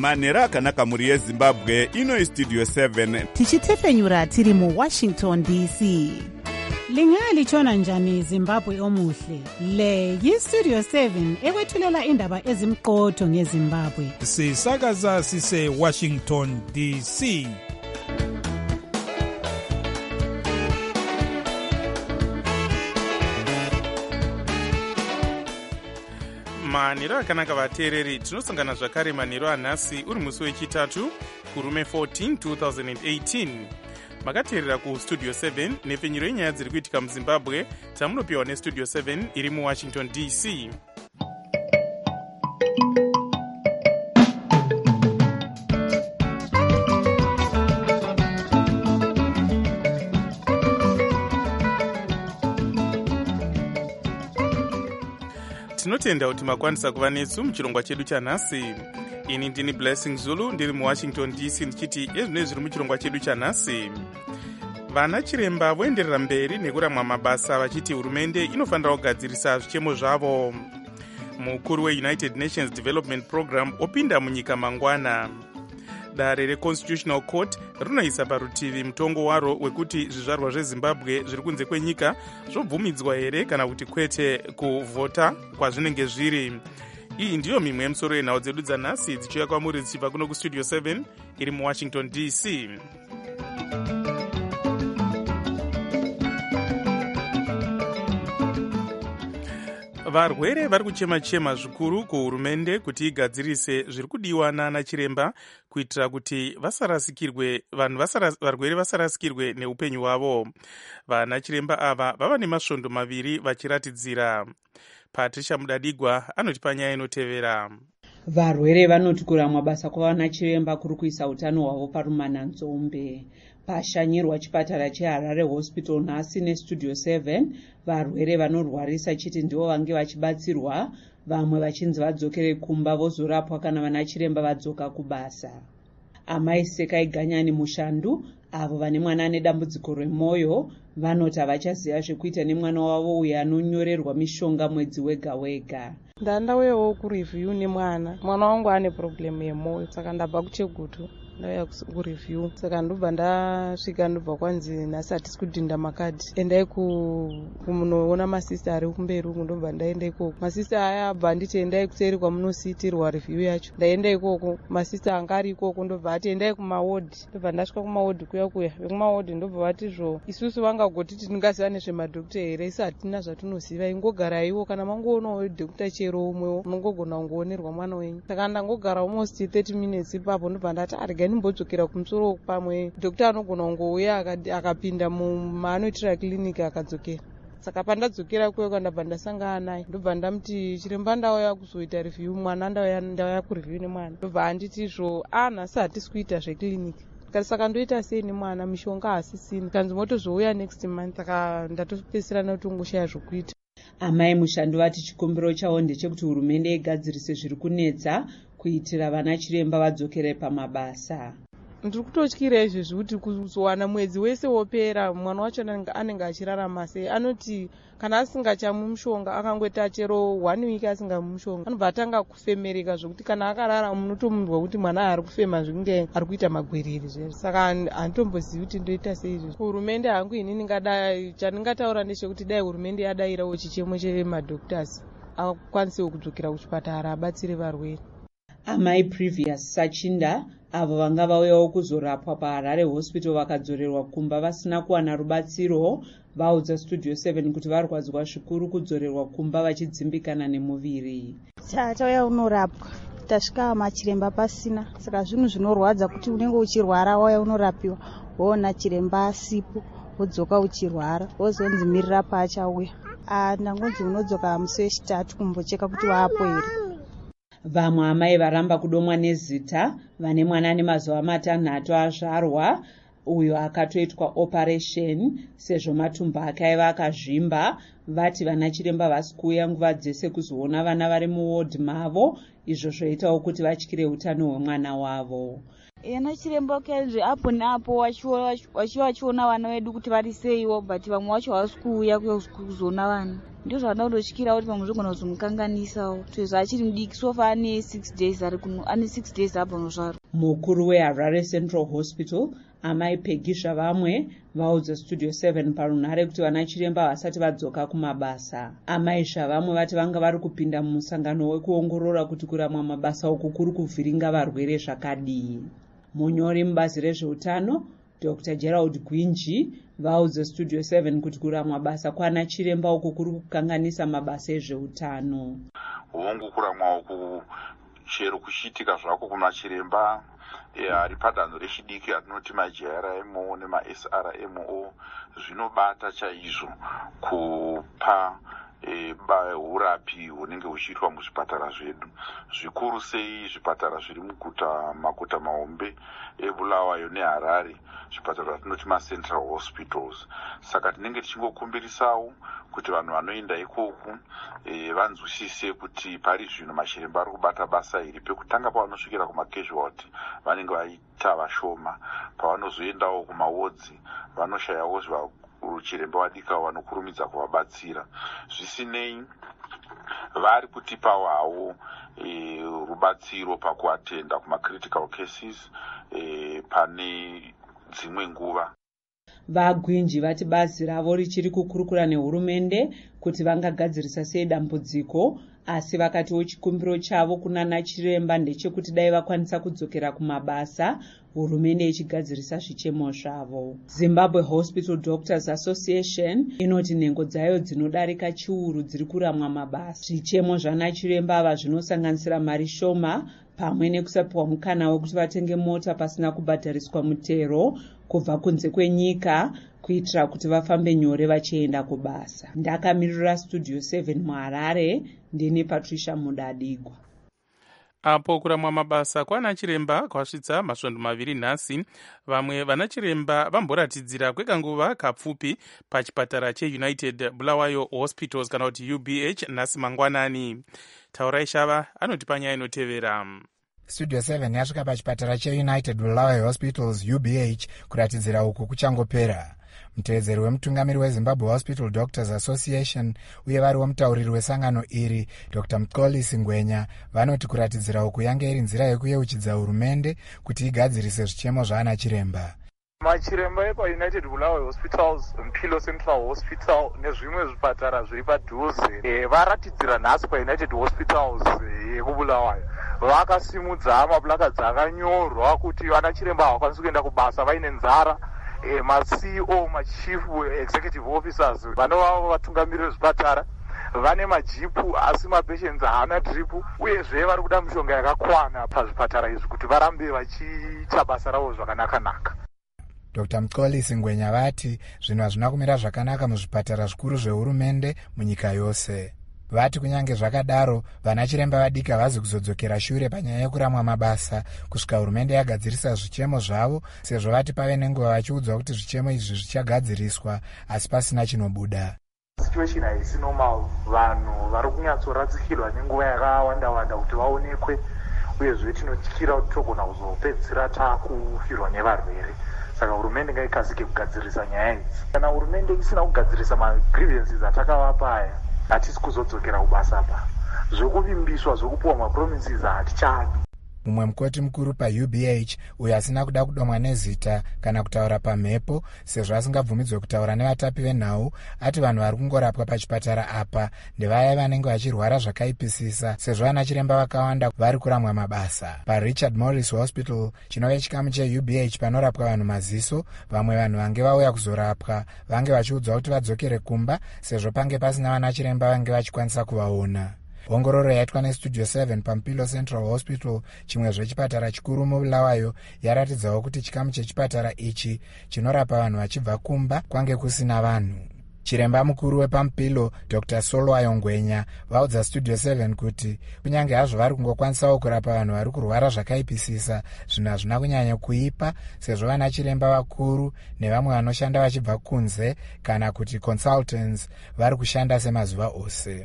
manhero akanaka mhuri yezimbabwe. Ino istudio 7 tichitefenyura tiri muWashington DC. Lingalitshona njani Zimbabwe omuhle? Le yiStudio 7 ekwethulela indaba ezimqotho ngeZimbabwe. Sisakaza sise Washington DC. Manhero akanaka vateereri, tinosangana zvakare manhero anhasi uri musi wechitatu kurume 14 2018. Makateerera kustudio 7 nepfenyuro yenyaya dziri kuitika muZimbabwe tamunopiwa nestudio 7 iri muWashington DC. Tinotenda kuti makwanisa kuva nesu muchirongwa chedu chanhasi. Ini ndini Blessing Zulu ndiri muWashington DC ndichiti ezvino zviri muchirongwa chedu chanhasi. Vana chiremba voenderera mberi nekuramwa mabasa vachiti hurumende inofanira kugadzirisa zvichemo zvavo. Mukuru weUnited Nations Development Program opinda munyika mangwana. Dare reConstitutional Court rinoisa parutivi mutongo waro wekuti zvizvarwa zveZimbabwe zviri kunze kwenyika zvobvumidzwa here kana kuti kwete kuvhota kwazvinenge zviri. Iyi ndiyo mimwe yemusoro yenhau dzedu dzanhasi dzichiuya kwamuri dzichibva kuno kustudio 7 iri muWashington DC. Varwere vari kuchema-chema zvikuru kuhurumende kuti igadzirise zviri kudiwa nana chiremba kuitira kuti varwere vasarasikirwe neupenyu hwavo. Vana chiremba ava vava nemasvondo maviri vachiratidzira. Patricia Mudadigwa anotipa nyaya inotevera. Varwere vanoti kuramwa basa kwavana chiremba kuri kuisa utano hwavo parumananzombe. Pashanyirwa chipatara cheHarare Hospital nhasi nestudio 7, varwere vanorwarisa chiti ndivo vange vachibatsirwa, vamwe vachinzi vadzokere kumba vozorapwa kana vana chiremba vadzoka kubasa. Amai Sekai Ganyani Mushandu, avo vane mwana ane dambudziko remwoyo, vanoti havachaziva zvekuita nemwana wavo uyo anonyorerwa mishonga mwedzi wega wega. Ndandauyawo kureview nemwana wangu ane problem yemwoyo, saka ndabva kuChegutu ndauya kureview, saka ndobva ndasvika ndobva kwanzi nhasi hatisi kudhinda makadhi, endai kunoona masista ari kumberi uku. Ndobva ndaenda ikoko, masista aya abva anditi endai kuseri kwamunosiitirwa review yacho. Ndaenda ikoko, masista anga ari ikoko ndobva ati endai kumawodi. Ndobva ndasvika kumawodi kuya vekumawodi ndobva vatizvo isusu vangagoti tingaziva nezvemadhokita here, isi hatina zvatinoziva, ingogaraiwo kana mangoonawo dhokita chero umwewo unongogona kungoonerwa mwana wenyu. Saka ndangogara almost 30 minutes ipapo ndobva ndati arega nimbodzokera kumusoro pamwe dhokita anogona kungouya akapinda maanoitira kiliniki akadzokera. Saka pandadzokera kuyo ndabva ndasangana naye ndobva ndamuti chiremba ndauya kuzoita review mwana, ndauya kureview nemwana. Ndobva anditi izvo nhasi hatisi kuita zvekiliniki. Saka ndoita sei nemwana, mishonga hasisina, kanzi motozouya next month. Saka ndatopedzisira kuti ungoshaya zvokuita. Amai Mushandu vati chikumbiro chavo ndechekuti hurumende igadzirise zviri kunetsa kuitira vana chiremba vadzokere pamabasa. Ndiri kutotyira izvezvi kuti kuzowana mwedzi wese wopera mwana wacho anenge achirarama sei. Anoti kana asingachamwi mushonga akangoita chero 1 week asingamwi mushonga anobva atanga kufemereka zvokuti kana akarara munotomunzwa kuti mwana ari kufema zvinge ari kuita magwereri zvere. Saka handitombozivi kuti ndoita sei izvezvi. Hurumende hangu inini ngadai chandingataura ndechekuti dai hurumende yadairawo chichemo chemadhoktasi akwanisewo kudzokera kuchipatara abatsire varwere. Amai Previous Sachinda avo vanga vauyawo kuzorapwa paHarare Hospital vakadzorerwa kumba vasina kuwana rubatsiro, vaudza studio 7 kuti varwadzwa zvikuru kudzorerwa kumba vachidzimbikana nemuviri. Tauya unorapwa, tasvika machiremba pasina, saka zvinhu zvinorwadza kuti unenge uchirwara wauya unorapiwa woona chiremba asipo wodzoka uchirwara wozonzi mirira paachauya. Ndangonzi unodzoka musi wechitatu kumbocheka kuti waapo here. Vamwe amai varamba kudomwa nezita vane mwana ane mazuva 6 azvarwa uyo akatoitwa operation sezvo matumbu ake aiva akazvimba, vati vana chiremba vasi kuuya nguva dzese kuzoona vana vari muward mavo, izvo zvoitawo kuti vatyire utano hwemwana wavo. Yana chiremba kenzve apo napo wachiona vana vedu kuti vari seiwo, but vamwe vacho havasi kuuya kuzoona vana. Ndizvo zvada kundotyira kuti vamwe zvigona kuzomukanganisawo. Sezvo achiri mudiki, sofa ane 6 days ane 6 days abva muzvaro. Mukuru weHarare Central Hospital, amai Peggy Zvavamwe, vaudza Studio 7 parunhare kuti vana chiremba vasati vadzoka kumabasa. Amai Zvavamwe vati vanga vari kupinda mumusangano wekuongorora kuti kuramwa mabasa uku kuri kuvhiringa varwere zvakadii. Munyori mubazi rezveutano Dr. Gerald Gwinji vaudza Studio 7 kuti kuramwa basa kwana chiremba uku kuri kukanganisa mabasa ezveutano. Hongu kuramwa uku chero kuchitika zvako kuna chiremba ari padanho rechidiki atinoti maJRMO nemaSRMO zvinobata chaizvo kupa urapi hunenge huchiitwa muzvipatara zvedu, zvikuru sei zvipatara zviri maguta mahombe eBulawayo neHarare, zvipatara zvatinoti maCentral Hospitals. Saka tinenge tichingokumbirisawo kuti vanhu vanoenda ikoku vanzwisise kuti pari zvino machiremba ari kubata basa iri. Pekutanga pavanosvikira kumacasualty vanenge vaita vashoma, pavanozoendawo kumawodzi vanoshayawo chiremba wadika vanokurumidza kuvabatsira. Zvisinei vari kutipawo hawo rubatsiro pakuatenda kumacritical cases pane dzimwe nguva. VaGwinji vati bazi ravo richiri kukurukura nehurumende kuti vangagadzirisa sei dambudziko, asi vakatiwo chikumbiro chavo kunana chiremba ndechekuti dai vakwanisa kudzokera kumabasa, hurumende ichigadzirisa zvichemo zvavo. Zimbabwe Hospital Doctors Association inoti nhengo dzayo dzinodarika chiuru dziri kuramwa mabasa. Zvichemo zvana chiremba ava zvinosanganisira mari shoma pamwe nekusapiwa mukana wekuti vatenge mota pasina kubhadhariswa mutero kubva kunze kwenyika kuitira kuti vafambe nyore vachienda kubasa. Ndakamirira Studio 7 muHarare, ndini Patricia Mudadigwa. Apo kuramwa mabasa kwana chiremba kwasvitsa masvondo 2 nhasi, vamwe vana chiremba vamboratidzira kwekanguva kapfupi pachipatara cheUnited Bulawayo Hospitals kana kuti UBH nhasi mangwanani. Taurai Shava anoti panyaya inotevera. Studio 7 yasvika pachipatara cheUnited Bulawayo Hospitals UBH kuratidzira uku kuchangopera. Mutevedzeri wemutungamiri weZimbabwe Hospital Doctors Association uye vari wemutauriri wesangano iri Dr. Mkolisi Ngwenya vanoti kuratidzira uku yange iri nzira yekuyeuchidza hurumende kuti igadzirise zvichemo zvana chiremba. Machiremba epaUnited Bulawayo Hospitals, Mpilo Central Hospital nezvimwe zvipatara zviri padhuze varatidzira nhasi paUnited Hospitals yekubulawayo. Vakasimudza maplakadzi akanyorwa kuti vana chiremba havakwanisi kuenda kubasa vaine nzara. maCEO, machief executive officers vanova vatungamiriri vezvipatara vane majipu asi mapatients haana dripu, uyezve vari kuda mishonga yakakwana pazvipatara izvi kuti varambe vachiita basa ravo zvakanaka. Dr. Mkolisi Ngwenya vati zvinhu hazvina kumira zvakanaka muzvipatara zvikuru zvehurumende munyika yose. Vati kunyange zvakadaro vana chiremba vadiki havazi kuzodzokera shure panyaya yekuramwa mabasa kusvika hurumende yagadzirisa zvichemo zvavo, sezvo vati pave nenguva vachiudzwa kuti zvichemo izvi zvichagadziriswa asi pasina chinobuda. Situation haisi normal, vanhu vari kunyatsoratsikirwa nenguva yakawanda kuti vaonekwe, uyezve tinotyira kuti togona kuzopedzisira takufirwa nevarwere. Saka hurumende ngaikasike kugadzirisa nyaya idzi. Kana hurumende isina kugadzirisa magrievances atakavapa aya, hatisi kuzodzokera kubasa pa. Zvokuvimbiswa zvokupuwa mapromises hatichadi. Mumwe mukoti mukuru paUBH uyo asina kuda kudomwa nezita kana kutaura pamhepo sezvo asingabvumidzwe kutaura nevatapi venhau, ati vanhu vari kungorapwa pachipatara apa ndevaya vanenge vachirwara zvakaipisisa sezvo vana chiremba vakawanda vari kuramwa mabasa. PaRichard Morris Hospital, chinove chikamu cheUBH panorapwa vanhu maziso, vamwe vanhu vange vauya kuzorapwa vange vachiudzwa kuti vadzokere kumba sezvo pange pasina vana chiremba vange vachikwanisa kuvaona. Ongororo yaitwa neStudio 7 paMpilo Central Hospital, chimwe zvechipatara chikuru muBulawayo, yaratidzawo kuti chikamu chechipatara ichi chinorapa vanhu vachibva kumba kwange kusina vanhu. Chiremba mukuru wepaMpilo Dr. Solwayo Ngwenya vaudza Studio 7 kuti kunyange hazvo vari kungokwanisawo kurapa vanhu vari kurwara zvakaipisisa, zvinhu hazvina kunyanya kuipa sezvo vana chiremba vakuru nevamwe vanoshanda vachibva kunze kana kuti consultants vari kushanda semazuva ose.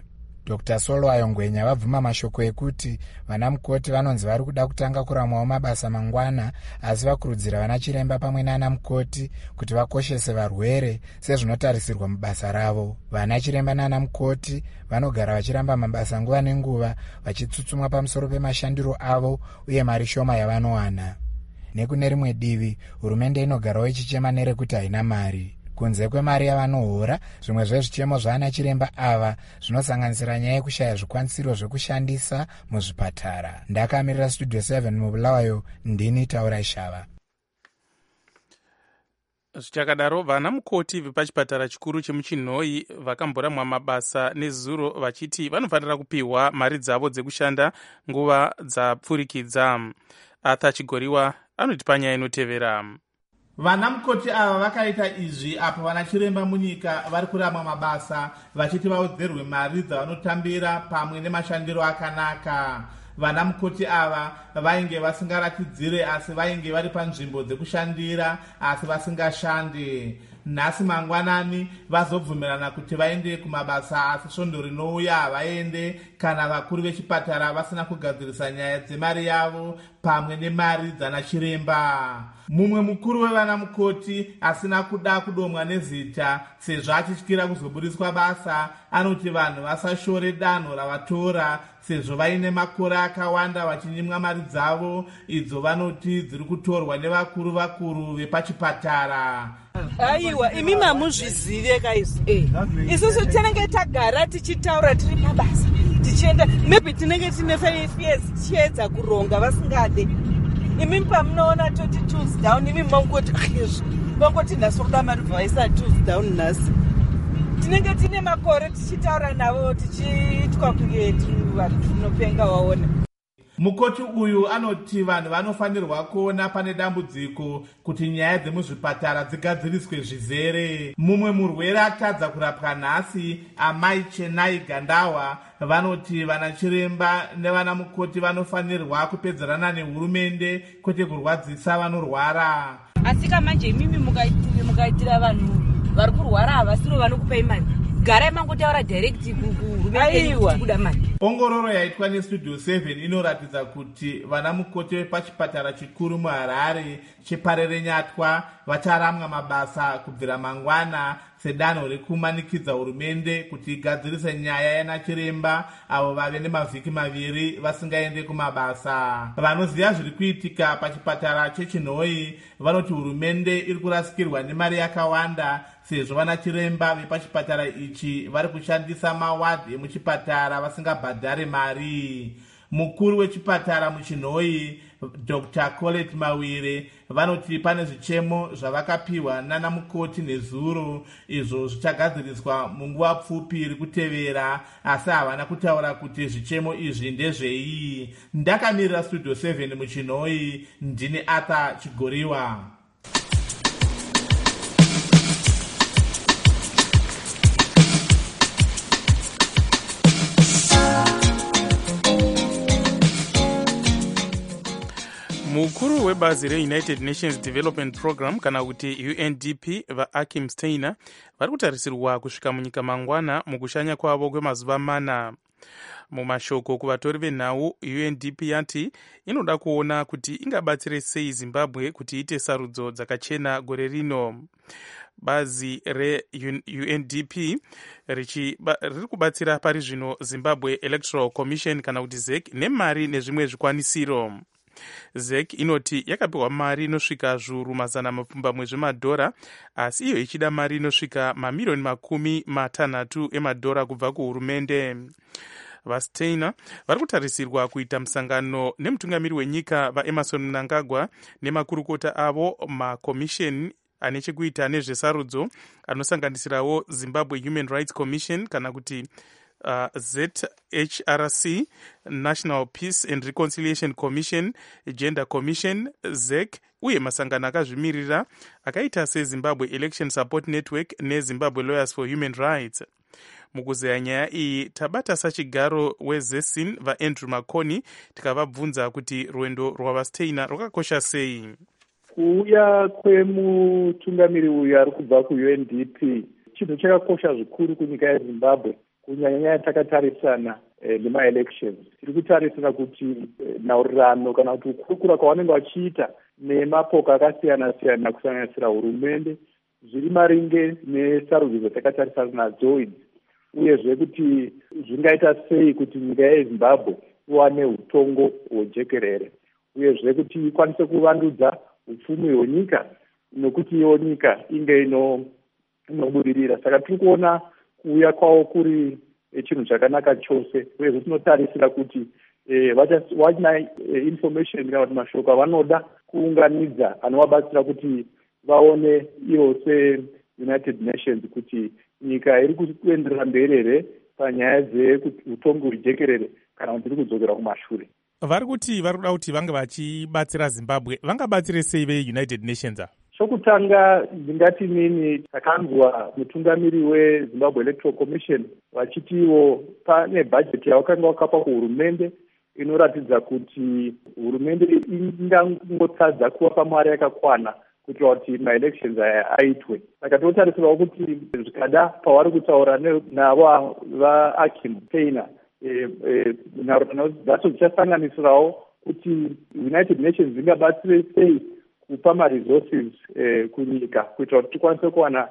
Dr. Solwayo Ngwenya vabvuma mashoko ekuti vana mukoti vanonzi vari kuda kutanga kuramwawo mabasa mangwana, asi vakurudzira vana chiremba pamwe nana mukoti kuti vakoshese varwere sezvinotarisirwa mubasa ravo. Vana chiremba nana mukoti vanogara vachiramba mabasa nguva nenguva, vachitsutsumwa pamusoro pemashandiro avo uye mari shoma yavanowana. Nekune rimwe divi, hurumende inogarawo ichichema nerekuti haina mari. Kunze kwemari yavanohora, zvimwe zvezvichemo zvana chiremba ava zvinosanganisira nyaya yekushaya zvikwanisiro zvekushandisa muzvipatara. Ndakamirira Studio 7 muBulawayo, ndini Taura Shava. Zvichakadaro, vana mukoti vepachipatara chikuru chemuChinhoi vakamboramwa mabasa nezuro vachiti vanofanira kupiwa mari dzavo dzekushanda nguva dzapfurikidza. Arthur Chigoriwa anotipa nyaya inotevera. Vana mukoti ava vakaita izvi apo vana chiremba munyika vari kuramwa mabasa vachiti vawedzerwe mari dzavanotambira pamwe nemashandiro akanaka. Vana mukoti ava vainge vasingaratidzire asi vainge vari panzvimbo dzekushandira asi vasingashande. Nhasi mangwanani vazobvumirana kuti vaende kumabasa asi svondo rinouya havaende kana vakuru vechipatara vasina kugadzirisa nyaya dzemari yavo pamwe nemari dzana chiremba. Mumwe mukuru wevana mukoti asina kuda kudomwa nezita sezvo achityira kuzoburiswa basa anoti vanhu vasashore danho ravatora sezvo vaine makore akawanda vachinyimwa mari dzavo idzo vanoti dziri kutorwa nevakuru vepachipatara. Aiwa, imi mamuzvizive kaizvo. Isusu tinenge tagara tichitaura tiri mabasa tichienda, maybe tinenge tine 5 years tichiedza kuronga vasingade. Imi pamunoona toti tools down, imi mangoti nhasi kuda mari bvaisa tools down nhasi. Tinenge tine makore tichitaura navo tichitwa kunge vanhu tinopenga waona. Mukoti uyu anoti vanhu vanofanirwa kuona pane dambudziko kuti nyaya dzemuzvipatara dzigadziriswe zvizere. Mumwe murwere atadza kurapwa nhasi, Amai Chenai Gandawa, vanoti vana chiremba nevana mukoti vanofanirwa kupedzerana nehurumende kwete kurwadzisa vanorwara. Asika manje imimi mukaitira vanhu vari kurwara havasiro vanokupei mari. Garai mangotaura direct kuhurumende kuda mari. Ongororo yaitwa neStudio 7 inoratidza kuti vana mukoti vepachipatara chikuru muHarare cheParere Nyatwa vacharamwa mabasa kubvira mangwana sedanho rekumanikidza hurumende kuti igadzirise nyaya yana chiremba avo vave nemavhiki 2 vasingaende kumabasa. Vanoziva zviri kuitika pachipatara cheChinhoi vanoti hurumende iri kurasikirwa nemari yakawanda sezvo vana chiremba vepachipatara ichi vari kushandisa mawadhi emuchipatara vasingabhadhare mari. Mukuru wechipatara muChinhoi, Dr. Colette Mawire, vanoti pane zvichemo zvavakapiwa nana mukoti nezuro izvo zvichagadziriswa munguva pfupi iri kutevera, asi havana kutaura kuti zvichemo izvi ndezvei. Ndakamirira Studio 7 muChinhoi, ndini Arthur Chigoriwa. Mukuru webazi reUnited Nations Development Program kana kuti UNDP vaAkim Steiner vari kutarisirwa kusvika munyika mangwana mukushanya kwavo kwemazuva 4. Mumashoko kuvatori venhau, UNDP yati inoda kuona kuti ingabatsire sei Zimbabwe kuti iite sarudzo dzakachena gore rino. Bazi reUNDP riri kubatsira pari zvino Zimbabwe Electoral Commission kana kuti ZEC nemari nezvimwe zvikwanisiro. ZEC inoti yakapiwa mari inosvika zviuru 200 zvemadhora, asi iyo ichida mari inosvika mamirioni 60 emadhora kubva kuhurumende. VaSteiner vari kutarisirwa kuita musangano nemutungamiri wenyika vaEmerson Mnangagwa nemakurukota avo makomisheni ane chekuita nezvesarudzo anosanganisirawo Zimbabwe Human Rights Commission kana kuti ZHRC, National Peace and Reconciliation Commission, Gender Commission, ZEC, uye masangano akazvimirira akaita seZimbabwe Election Support Network neZimbabwe Lawyers for Human Rights. Mukuzeya nyaya iyi tabata sachigaro weZESIN vaAndrew Makoni tikavabvunza kuti rwendo rwavaSteiner rwakakosha sei. Kuuya kwemutungamiri uyu ari kubva kuUNDP chinhu chakakosha zvikuru kunyika yeZimbabwe kunyanyanya takatarisana nemaelections. Tiri kutarisira kuti nhaurirano kana kuti kukurukura kwavanenge vachiita nemapoka akasiyana-siyana kusanganisira hurumende zviri maringe nesarudzo dzatakatarisana nadzo idzi, uyezve kuti zvingaita sei kuti nyika yezimbabwe iwane utongo hwejekerere, uyezve kuti ikwanise kuvandudza upfumi hwenyika nokuti iyo nyika inge inobudirira. Saka tiri kuona kuuya kwavo kuri chinhu chakanaka chose, uyezve tinotarisira kuti vana information kana kuti mashoko avanoda kuunganidza anovabatsira kuti vaone ivo se-United Nations kuti nyika iri kuenderera mberi here panyaya dzeutongo hwejekerere kana kuti iri kudzokera kumashure. Vari kuti vari kuda kuti vange vachibatsira Zimbabwe, vangabatsire sei ve-United Nations? Chokutanga ndingati nini, takanzwa mutungamiri weZimbabwe Electoral Commission vachitiwo pane bhajeti yavakanga vakapa kuhurumende inoratidza kuti hurumende ingangotsadza kuva mari yakakwana kuitira kuti maelections aya aitwe. Saka tinotarisirawo kuti zvikada pavari kutaura navo vaAkim Painter nhaurirano dzacho dzichasanganisirawo kuti United Nations dzingabatsire sei kupa maresources kunyika kuitira kuti tikwanise kuwana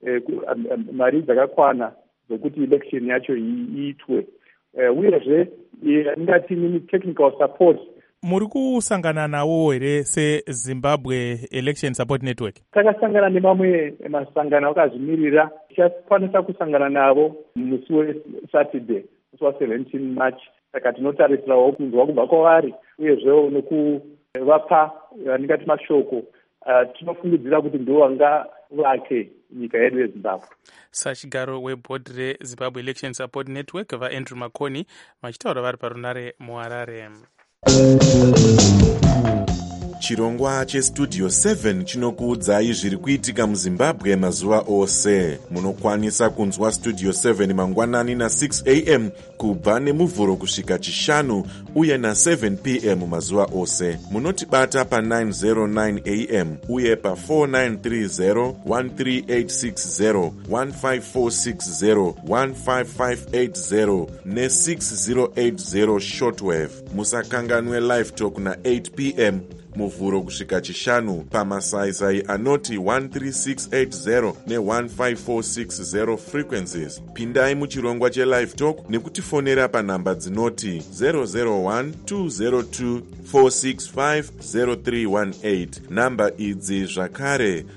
mari dzakakwana dzokuti election yacho iitwe. Uyezve ndingati nini technical support. Muri kusangana nawo here seZimbabwe Election Support Network? Takasangana nemamwe masangano akazvimirira, tichakwanisa kusangana navo musi weSaturday, musi wa17 March. Saka tinotarisirawo kunzwa kubva kwavari uyezve nekuvapa ndingati mashoko tinofungidzira kuti ndivo vanga vake nyika yedu yeZimbabwe. Sachigaro webhodhi reZimbabwe Election Support Network vaAndrew Makoni vachitaura vari parunare muHarare. Chirongwa chestudio 7 chinokuudzai zviri kuitika muZimbabwe mazuva ose. Munokwanisa kunzwa studio 7 mangwanani na6 am kubva nemuvhuro kusvika chishanu uye na7 pm mazuva ose. Munotibata pa909 am uye pa4930 13860 15460 15580 ne6080 shortwave. Musakanganwe live talk na8 pm muvhuro kusvika chishanu pamasaisai anoti 13680 ne15460 frequencies. Pindai muchirongwa chelive talk nekutifonera panhamba dzinoti 001-202-465-0318. Namba idzi zvakare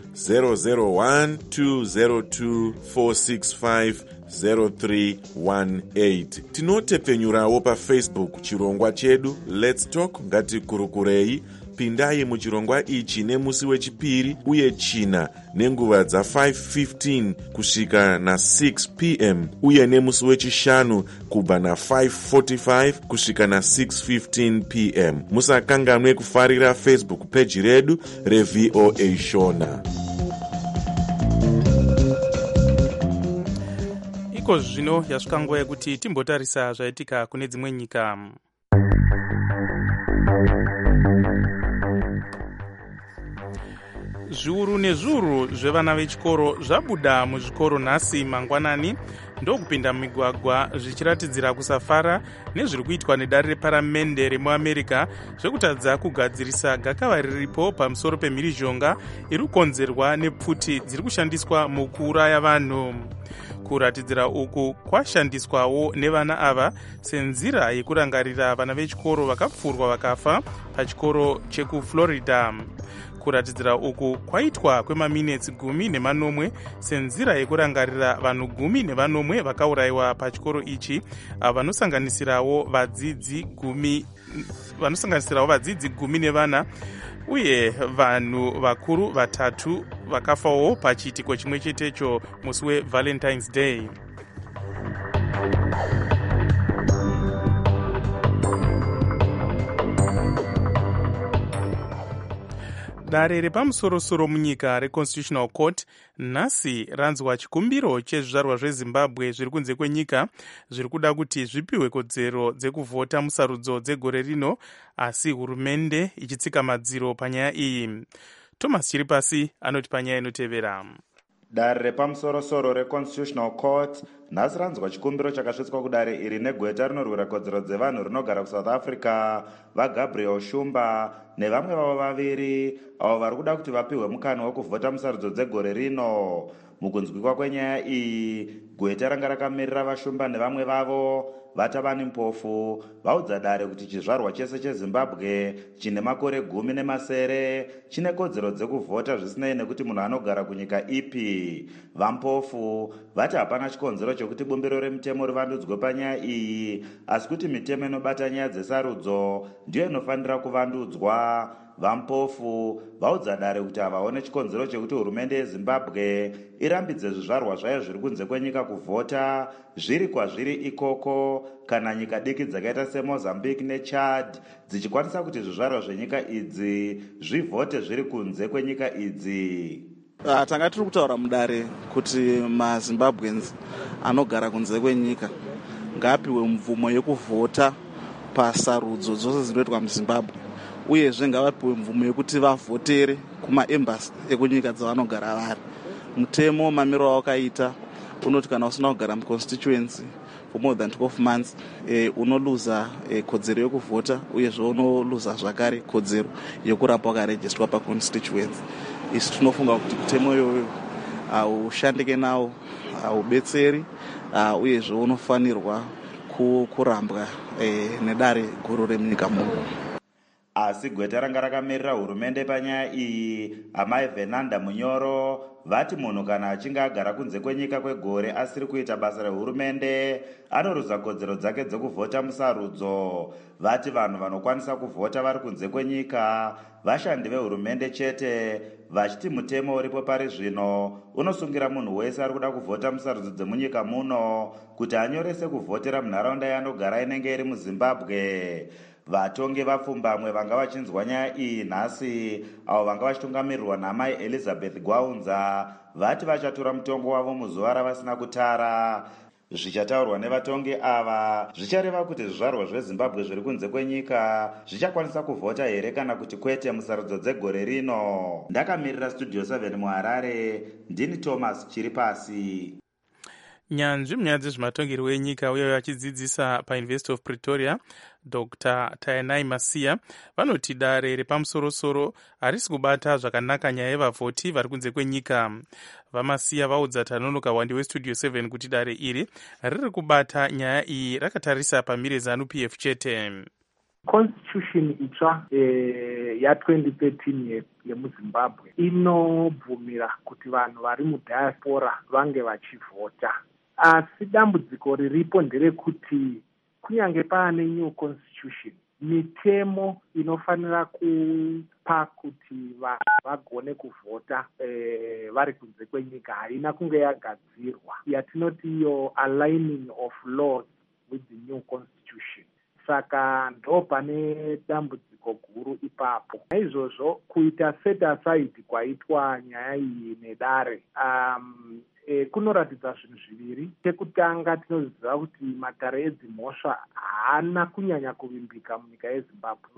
001-202-465-0318. Tinotepfenyurawo paFacebook chirongwa chedu Let's Talk ngatikurukurei. Pindai muchirongwa ichi nemusi wechipiri uye china nenguva dza5:15 kusvika na6 pm uye nemusi wechishanu kubva na5:45 kusvika na6:15 pm. Musakanganwe kufarira Facebook page redu reVOA Shona. Iko zvino yasvika nguva yekuti timbotarisa zvaitika kune dzimwe nyika. Zviuru nezviuru zvevana vechikoro zvabuda muzvikoro nhasi mangwanani ndokupinda mumigwagwa zvichiratidzira kusafara nezviri kuitwa nedare reparamende remuAmerica zvekutadza kugadzirisa gakava riripo pamusoro pemhirizhonga iri kukonzerwa nepfuti dziri kushandiswa mukuuraya vanhu. Kuratidzira uku kwashandiswawo nevana ava senzira yekurangarira vana vechikoro vakapfurwa vakafa pachikoro chekuFlorida. Kuratidzira uku kwaitwa kwemaminitsi 10 senzira yekurangarira vanhu 10 vakaurayiwa pachikoro ichi, vanosanganisirawo vadzidzi 10 uye vanhu vakuru 3 vakafawo pachiitiko chimwe chetecho musi weValentine's Day. Dare repamusorosoro munyika reConstitutional Court nhasi ranzwa chikumbiro chezvizvarwa zveZimbabwe zviri kunze kwenyika zviri kuda kuti zvipiwe kodzero dzekuvhota musarudzo dzegore rino, asi hurumende ichitsika madziro panyaya iyi. Thomas Chiripasi anoti panyaya inotevera. Dare repamusoro-soro reconstitutional court nhasi ranzwa chikumbiro chakasvitswa kudare iri negweta rinorwira kodzero dzevanhu rinogara kusouth africa vaGabriel Shumba nevamwe vavo vaviri avo vari kuda kuti vapiwe mukana wekuvhota musarudzo dzegore rino. Mukunzwikwa kwenyaya iyi, gweta ranga rakamirira vaShumba nevamwe vavo Vatavani Mpofu vaudza dare kuti chizvarwa chese cheZimbabwe chine makore 10 chine kodzero dzekuvhota zvisinei nekuti munhu anogara kunyika ipi. VaMpofu vati hapana chikonzero chokuti bumbiro remutemo rivandudzwe panyaya iyi, asi kuti mitemo inobata nyaya dzesarudzo ndiyo inofanira kuvandudzwa. VaMpofu vaudza dare kuti havaone chikonzero chekuti hurumende yeZimbabwe irambidze zvizvarwa zvayo zviri kunze kwenyika kuvhota zviri kwazviri ikoko, kana nyika diki dzakaita seMozambique neChad dzichikwanisa kuti zvizvarwa zvenyika idzi zvivhote zviri kunze kwenyika idzi. Tanga tiri kutaura mudare kuti maZimbabweans anogara kunze kwenyika ngapiwe mvumo yekuvhota pasarudzo dzose dzinoitwa muZimbabwe, uyezve ngavapiwe mvumo yekuti vavhotere kumaembasi ekunyika dzavanogara vari. Mutemo mamiro wakaita unoti kana usina kugara muconstituency for more than 12 months unoluza kodzero yekuvhota, uyezve unoluza zvakare kodzero yekurapa wakarejistwa paconstituency. Isi tinofunga kuti mutemo iyoyo haushandike nawo, haubetseri, uyezve unofanirwa kurambwa nedare guru remunyika muno. Asi gweta ranga rakamirira hurumende panyaya iyi, amai Venanda Munyoro, vati munhu kana achinge agara kunze kwenyika kwegore asiri kuita basa rehurumende anoruza kodzero dzake dzekuvhota musarudzo. Vati vanhu vanokwanisa kuvhota vari kunze kwenyika vashandi vehurumende chete, vachiti mutemo uripo pari zvino unosungira munhu wese ari kuda kuvhota musarudzo dzemunyika muno kuti anyorese kuvhotera munharaunda yaanogara inenge iri muZimbabwe. Vatongi vapfumbamwe vanga vachinzwa nyaya iyi nhasi, avo vanga vachitungamirirwa namai Elizabeth Gwaunza, vati vachatora mutongo wavo muzuva ravasina kutara. Zvichataurwa nevatongi ava zvichareva kuti zvizvarwa zveZimbabwe zviri kunze kwenyika zvichakwanisa kuvhota here kana kuti kwete musarudzo dzegore rino. Ndakamirira Studio 7 muHarare, ndini Thomas Chiripasi. Nyanzvi munyaya dzezvematongerwo enyika uye vachidzidzisa paUniversity of Pretoria, Dr. Tayanai Masiya, vanoti dare repamusoro-soro harisi kubata zvakanaka nyaya yevavhoti vari kunze kwenyika. VaMasiya vaudza Tanonoka Wandi weStudio 7 kuti dare iri riri kubata nyaya iyi rakatarisa pamhire ZANU-PF chete. Constitution itsva ya2013 yemuZimbabwe inobvumira kuti vanhu vari mudiaspora vange vachivhota. Asi dambudziko riripo nderekuti kunyange paane new constitution, mitemo inofanira kupa kuti vanhu vagone kuvhota vari kunze kwenyika haina kunge yagadzirwa, yatinoti iyo aligning of laws with the new constitution. Saka ndo pane dambudziko guru ipapo. Naizvozvo kuita set aside kwaitwa nyaya iyi nedare kunoratidza zvinhu zviviri. Chekutanga tinoziva kuti matare edzimhosva haana kunyanya kuvimbika munyika yeZimbabwe.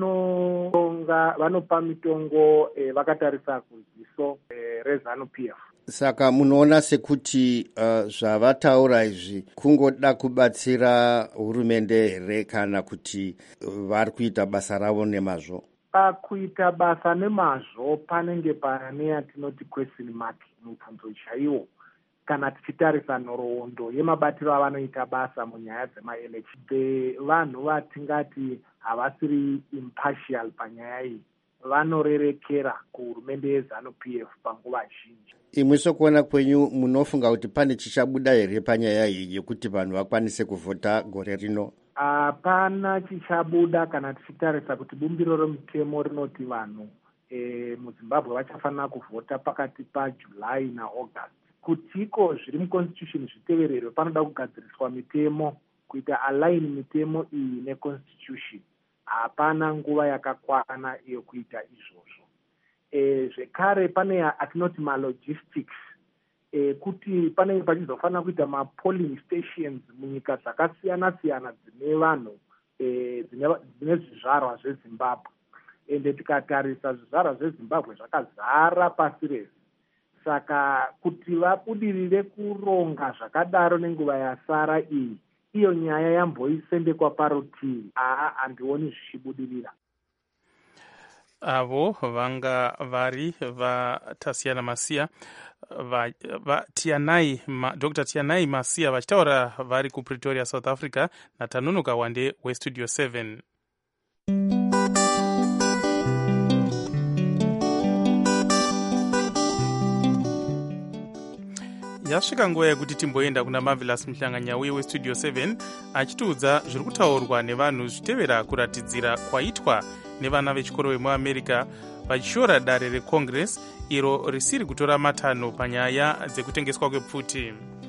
Vanopa mitongo vakatarisa kuziso reZANU-PF. Saka munoona sekuti zvavataura izvi kungoda kubatsira hurumende here kana kuti vari kuita basa ravo nemazvo? Pakuita basa nemazvo panenge pane yatinoti question mark, mubvunzo chaiwo, kana tichitarisa nhoroondo yemabatiro avanoita basa munyaya dzemaelection. Vanhu vatingati havasiri impartial panyaya iyi, vanorerekera kuhurumende yeZANU-PF panguva zhinji. Imwe sokuona kwenyu munofunga kuti pane chichabuda here panyaya iyi yekuti vanhu vakwanise kuvhota gore rino? Hapana chichabuda kana tichitarisa kuti bumbiro remutemo rinoti vanhu muZimbabwe vachafanira kuvhota pakati paJuly naAugust. Kutiko zviri muconstitution zvitevererwe panoda kugadziriswa mitemo kuita align mitemo iyi neconstitution. Hapana nguva yakakwana yokuita izvozvo. Zvekare pane atinoti malogistics, kuti panenge pachizofanira kuita mapolling stations munyika dzakasiyana-siyana dzine vanhu dzine zvizvarwa zveZimbabwe. Ende tikatarisa zvizvarwa zveZimbabwe zvakazara pasi rese. saka kuti vabudirire kuronga zvakadaro nenguva yasara iyi, iyo nyaya yamboisendekwa parutivi, handioni zvichibudirira. Avo vanga vari vaTasiana Masiya, Dr. Tianai Masiya vachitaura vari kuPretoria, South Africa, naTanunuka Wande weStudio 7. Yasvika nguva yekuti timboenda kuna Marvelous Mhlanganyauye weStudio 7 achitiudza zviri kutaurwa nevanhu zvitevera kuratidzira kwaitwa nevana vechikoro vemuamerica vachishora dare reCongress iro risiri kutora matanho panyaya dzekutengeswa kwepfuti.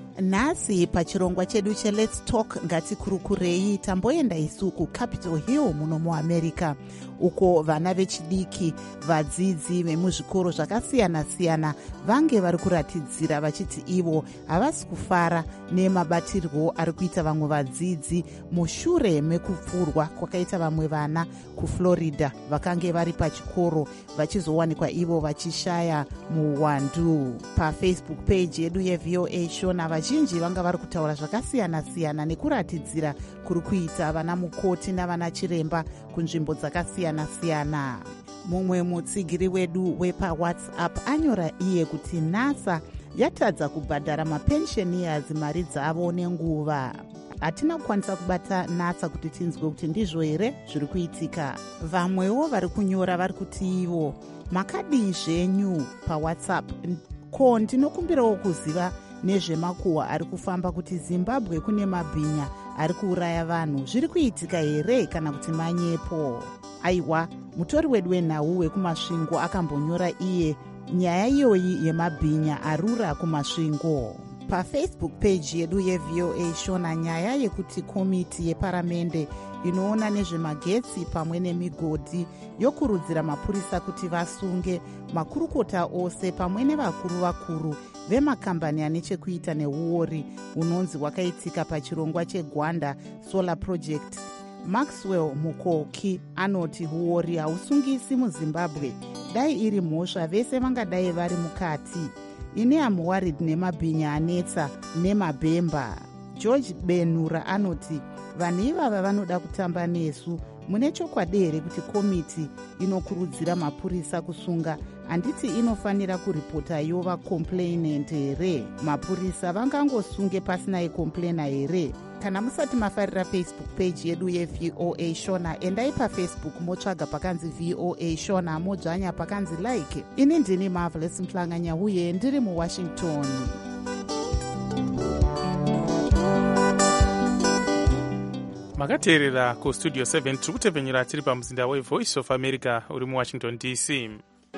Nhasi pachirongwa chedu cheLet's Talk ngatikurukurei tamboenda isu kuCapitol Hill muno muAmerica, uko vana vechidiki vadzidzi vemuzvikoro zvakasiyana-siyana vange vari kuratidzira vachiti ivo havasi kufara nemabatirwo ari kuita vamwe vadzidzi mushure mekupfurwa kwakaita vamwe vana kuFlorida vakange vari pachikoro vachizowanikwa ivo vachishaya muwandu. PaFacebook page yedu yeVOA Shona vazhinji vanga vari kutaura zvakasiyana-siyana nekuratidzira kuri kuita vana mukoti navana chiremba kunzvimbo dzakasiyana-siyana. Mumwe mutsigiri wedu wepaWhatsApp anyora iye kuti NASA yatadza kubhadhara mapensioners mari dzavo nenguva. Hatina kukwanisa kubata NASA kuti tinzwe kuti ndizvo here zviri kuitika. Vamwewo vari kunyora vari kuti ivo makadii zvenyu paWhatsApp, ko ndinokumbirawo kuziva nezvemakuhwa ari kufamba kuti Zimbabwe kune mabhinya ari kuuraya vanhu zviri kuitika here kana kuti manyepo. Aiwa, mutori wedu wenhau wekumasvingo akambonyora iye nyaya iyoyi yemabhinya arura kumasvingo. PaFacebook page yedu yeVOA Shona nyaya yekuti komiti yeparamende inoona nezvemagetsi pamwe nemigodhi yokurudzira mapurisa kuti vasunge makurukota ose pamwe nevakuru vemakambani ane chekuita neuori unonzi wakaitika pachirongwa cheGwanda Solar Project. Maxwell Mukoki anoti huori hausungisi muZimbabwe, dai iri mhosva vese vangadai vari mukati. Ini am worried nemabhinya anetsa nemabhemba. George Benura anoti vanhu ivava vanoda kutamba nesu. Mune chokwadi here kuti komiti inokurudzira mapurisa kusunga? Handiti inofanira kuripota yova complainant here? Mapurisa vangangosunge pasina yekomplaina here? Kana musati mafarira Facebook page yedu yeVOA Shona, endai paFacebook motsvaga pakanzi VOA Shona modzvanya pakanzi like. Ini ndini Marvelous Mhlanganyauye ndiri muWashington. Makateerera kuStudio 7 tiri kutepfenyura tiri pamuzinda weVoice of America uri muWashington DC.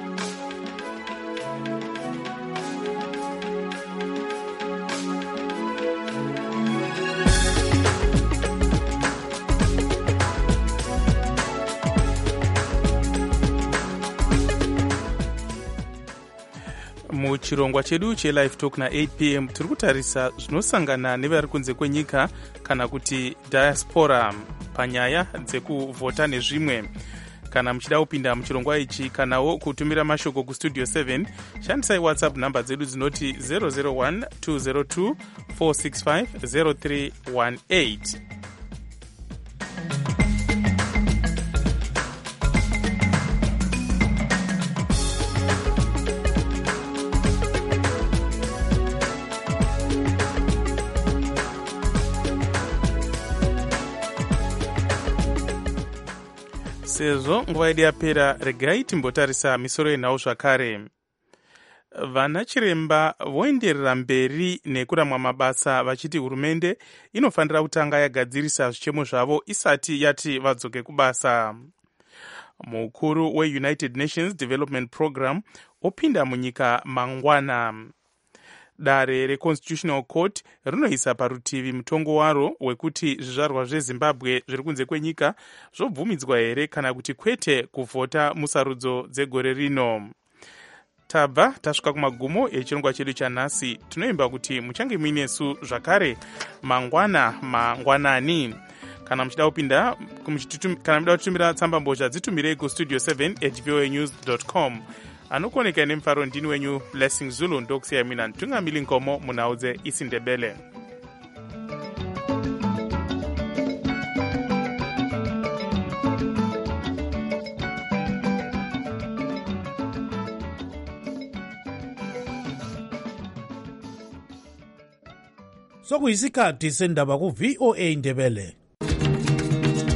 Muchirongwa chedu cheLive Talk na8 p.m. tiri kutarisa zvinosangana nevari kunze kwenyika kana kuti diaspora panyaya dzekuvhota nezvimwe. Kana muchida kupinda muchirongwa ichi kanawo kutumira mashoko kuStudio 7, shandisai WhatsApp namba dzedu dzinoti 001 202 465 0318. Sezvo nguva yedu yapera, regai timbotarisa misoro yenhau zvakare. Vana chiremba voenderera mberi nekuramwa mabasa vachiti hurumende inofanira kutanga yagadzirisa zvichemo zvavo isati yati vadzoke kubasa. Mukuru weUnited Nations Development Program opinda munyika mangwana. Dare reConstitutional Court rinoisa parutivi mutongo waro wekuti zvizvarwa zveZimbabwe zviri kunze kwenyika zvobvumidzwa here kana kuti kwete kuvhota musarudzo dzegore rino. Tabva tasvika kumagumo echirongwa chedu chanhasi. Tinoimba kuti muchange muinesu zvakare mangwanani. Kana muchida kutumira tsamba mbozha dzitumirei kustudio7@voanews.com. anokoneka nemufaro ndini wenyu Blessing Zulu, ndokusiya mina ntungamili nkomo munaudze isiNdebele. sokuyisikhathi sendaba ku VOA Ndebele.